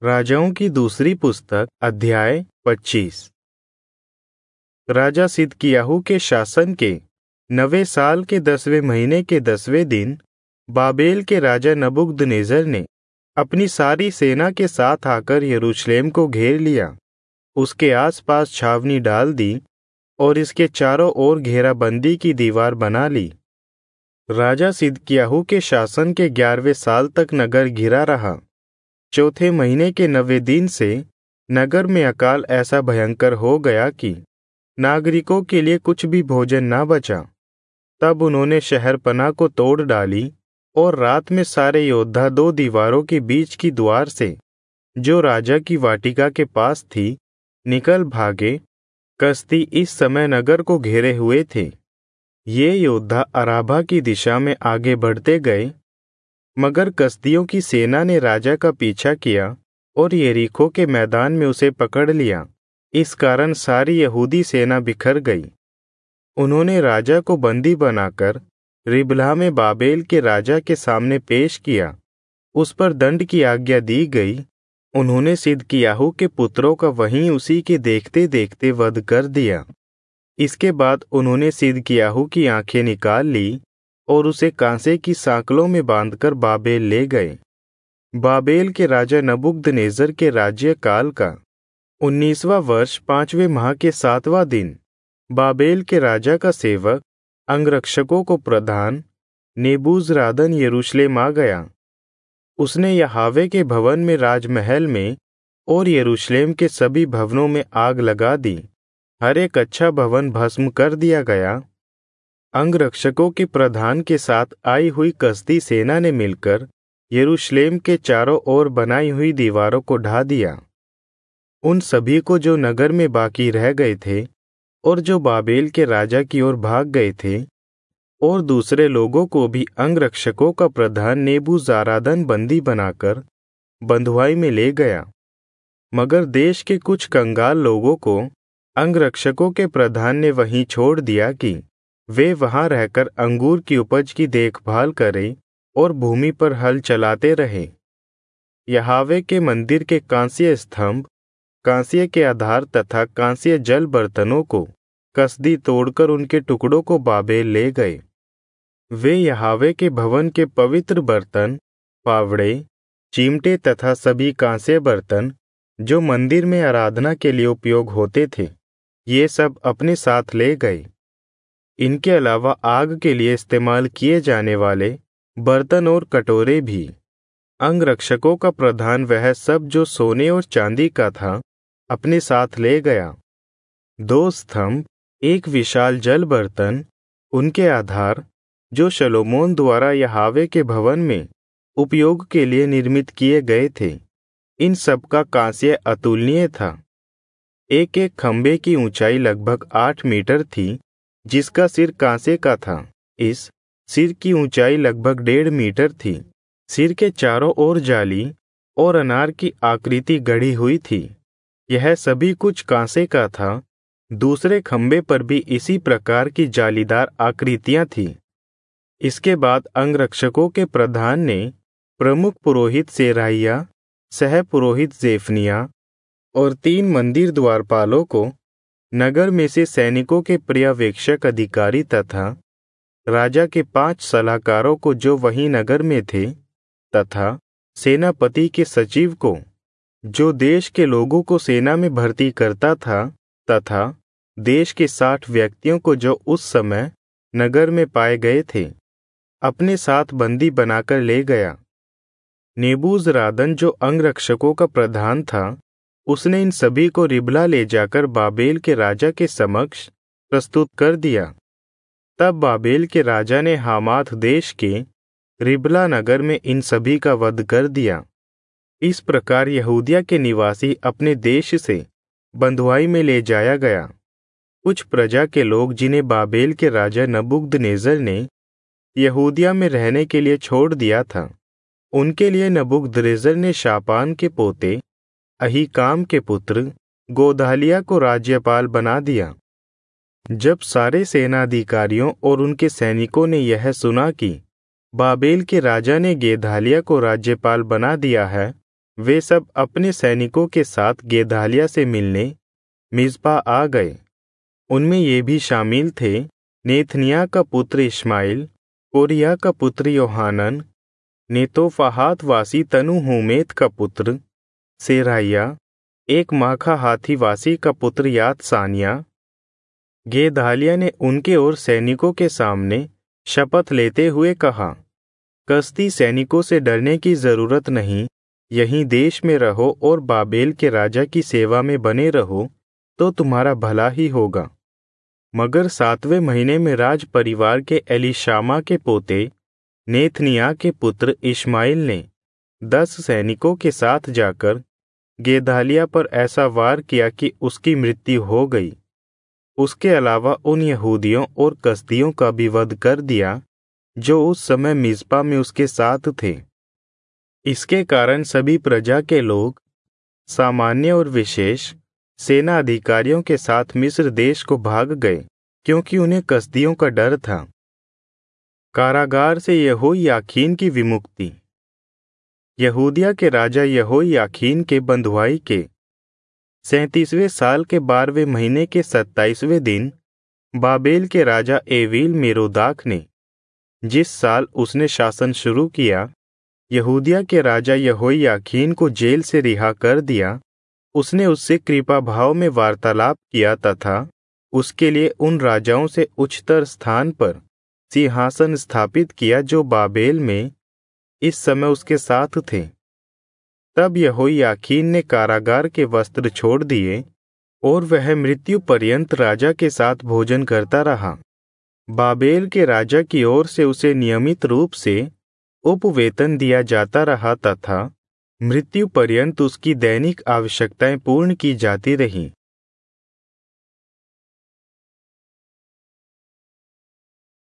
राजाओं की दूसरी पुस्तक अध्याय 25। राजा सिदकिय्याहू के शासन के 9वें साल के 10वें महीने के 10वें दिन बाबेल के राजा नबूकदनेस्सर ने अपनी सारी सेना के साथ आकर यरूशलेम को घेर लिया, उसके आसपास छावनी डाल दी और इसके चारों ओर घेराबंदी की दीवार बना ली। राजा सिदकिय्याहू के शासन के 11वें साल तक नगर घिरा रहा। चौथे महीने के 9वें दिन से नगर में अकाल ऐसा भयंकर हो गया कि नागरिकों के लिए कुछ भी भोजन न बचा। तब उन्होंने शहरपनाह को तोड़ डाली और रात में सारे योद्धा 2 दीवारों के बीच की द्वार से, जो राजा की वाटिका के पास थी, निकल भागे। कसदी इस समय नगर को घेरे हुए थे। ये योद्धा अराबा की दिशा में आगे बढ़ते गए, मगर कसदियों की सेना ने राजा का पीछा किया और यरीहो के मैदान में उसे पकड़ लिया। इस कारण सारी यहूदी सेना बिखर गई। उन्होंने राजा को बंदी बनाकर रिबला में बाबेल के राजा के सामने पेश किया। उस पर दंड की आज्ञा दी गई। उन्होंने सिदकिय्याहू के पुत्रों का वहीं उसी के देखते देखते वध कर दिया। इसके बाद उन्होंने सिदकिय्याहू की आंखें निकाल ली और उसे कांसे की सांकलों में बांधकर बाबेल ले गए। बाबेल के राजा नबूकदनेस्सर के राज्य काल का 19वां वर्ष 5वें माह के 7वां दिन बाबेल के राजा का सेवक अंगरक्षकों को प्रधान नेबूजरादन यरूशलेम आ गया। उसने यहोवा के भवन में, राजमहल में और यरूशलेम के सभी भवनों में आग लगा दी। हर एक अच्छा भवन भस्म कर दिया गया। अंगरक्षकों के प्रधान के साथ आई हुई कसदी सेना ने मिलकर यरूशलेम के चारों ओर बनाई हुई दीवारों को ढा दिया। उन सभी को जो नगर में बाकी रह गए थे और जो बाबेल के राजा की ओर भाग गए थे, और दूसरे लोगों को भी अंगरक्षकों का प्रधान नेबूजारादन बंदी बनाकर बंधुआई में ले गया। मगर देश के कुछ कंगाल लोगों को अंगरक्षकों के प्रधान ने वहीं छोड़ दिया कि वे वहां रहकर अंगूर की उपज की देखभाल करें और भूमि पर हल चलाते रहे। यहोवा के मंदिर के कांस्य स्तंभ, कांस्य के आधार तथा कांस्य जल बर्तनों को कसदी तोड़कर उनके टुकड़ों को बाबेल ले गए। वे यहोवा के भवन के पवित्र बर्तन, फावड़े, चिमटे तथा सभी कांस्य बर्तन जो मंदिर में आराधना के लिए उपयोग होते थे, ये सब अपने साथ ले गए। इनके अलावा आग के लिए इस्तेमाल किए जाने वाले बर्तन और कटोरे भी। अंगरक्षकों का प्रधान वह सब जो सोने और चांदी का था, अपने साथ ले गया। 2 स्तंभ, एक विशाल जल बर्तन, उनके आधार जो शलोमोन द्वारा यहोवा के भवन में उपयोग के लिए निर्मित किए गए थे, इन सब का कांस्य अतुलनीय था। एक एक खंबे की ऊंचाई लगभग 8 मीटर थी, जिसका सिर कांसे का था। इस सिर की ऊंचाई लगभग 1.5 मीटर थी। सिर के चारों ओर जाली और अनार की आकृति गढ़ी हुई थी। यह सभी कुछ कांसे का था। दूसरे खंबे पर भी इसी प्रकार की जालीदार आकृतियां थीं। इसके बाद अंगरक्षकों के प्रधान ने प्रमुख पुरोहित सेराहिया, सह पुरोहित जेफनिया और 3 मंदिर द्वारपालों को, नगर में से सैनिकों के पर्यवेक्षक अधिकारी तथा राजा के 5 सलाहकारों को जो वहीं नगर में थे, तथा सेनापति के सचिव को, जो देश के लोगों को सेना में भर्ती करता था, तथा देश के 60 व्यक्तियों को जो उस समय नगर में पाए गए थे, अपने साथ बंदी बनाकर ले गया। नेबूजरादन जो अंगरक्षकों का प्रधान था, उसने इन सभी को रिबला ले जाकर बाबेल के राजा के समक्ष प्रस्तुत कर दिया। तब बाबेल के राजा ने हामात देश के रिबला नगर में इन सभी का वध कर दिया। इस प्रकार यहूदिया के निवासी अपने देश से बंधुआई में ले जाया गया। कुछ प्रजा के लोग, जिन्हें बाबेल के राजा नबूकदनेस्सर ने यहूदिया में रहने के लिए छोड़ दिया था, उनके लिए नबूकदनेस्सर ने शापान के पोते अहीकाम के पुत्र गोदालिया को राज्यपाल बना दिया। जब सारे सेनाधिकारियों और उनके सैनिकों ने यह सुना कि बाबेल के राजा ने गेदालिया को राज्यपाल बना दिया है, वे सब अपने सैनिकों के साथ गेदालिया से मिलने मिज़पा आ गए। उनमें ये भी शामिल थे नेथनिया का पुत्र इश्माइल, कोरिया का पुत्र योहानन, नेतोफाहात वासी तनुहुमेत का पुत्र सेराइया, एक माखा हाथी वासी का पुत्र यातसानिया। गेदालिया ने उनके और सैनिकों के सामने शपथ लेते हुए कहा, कसदी सैनिकों से डरने की जरूरत नहीं, यहीं देश में रहो और बाबेल के राजा की सेवा में बने रहो तो तुम्हारा भला ही होगा। मगर 7वें महीने में राज परिवार के एलीशामा के पोते नेथनिया के पुत्र इश्माइल ने 10 सैनिकों के साथ जाकर गेदालिया पर ऐसा वार किया कि उसकी मृत्यु हो गई। उसके अलावा उन यहूदियों और कसदियों का भी वध कर दिया जो उस समय मिज़पा में उसके साथ थे। इसके कारण सभी प्रजा के लोग, सामान्य और विशेष, सेना अधिकारियों के साथ मिस्र देश को भाग गए, क्योंकि उन्हें कसदियों का डर था। कारागार से यहोयाकीन की विमुक्ति। यहूदिया के राजा यहोयाकीन के बंधुआई के 37वें साल के 12वें महीने के 27वें दिन बाबेल के राजा एवील मेरोदाक ने, जिस साल उसने शासन शुरू किया, यहूदिया के राजा यहोयाकीन को जेल से रिहा कर दिया। उसने उससे कृपा भाव में वार्तालाप किया तथा उसके लिए उन राजाओं से उच्चतर स्थान पर सिंहासन स्थापित किया जो बाबेल में इस समय उसके साथ थे। तब यहोयाकीन ने कारागार के वस्त्र छोड़ दिए और वह मृत्यु पर्यंत राजा के साथ भोजन करता रहा। बाबेल के राजा की ओर से उसे नियमित रूप से उपवेतन दिया जाता रहा तथा मृत्यु पर्यंत उसकी दैनिक आवश्यकताएं पूर्ण की जाती रहीं।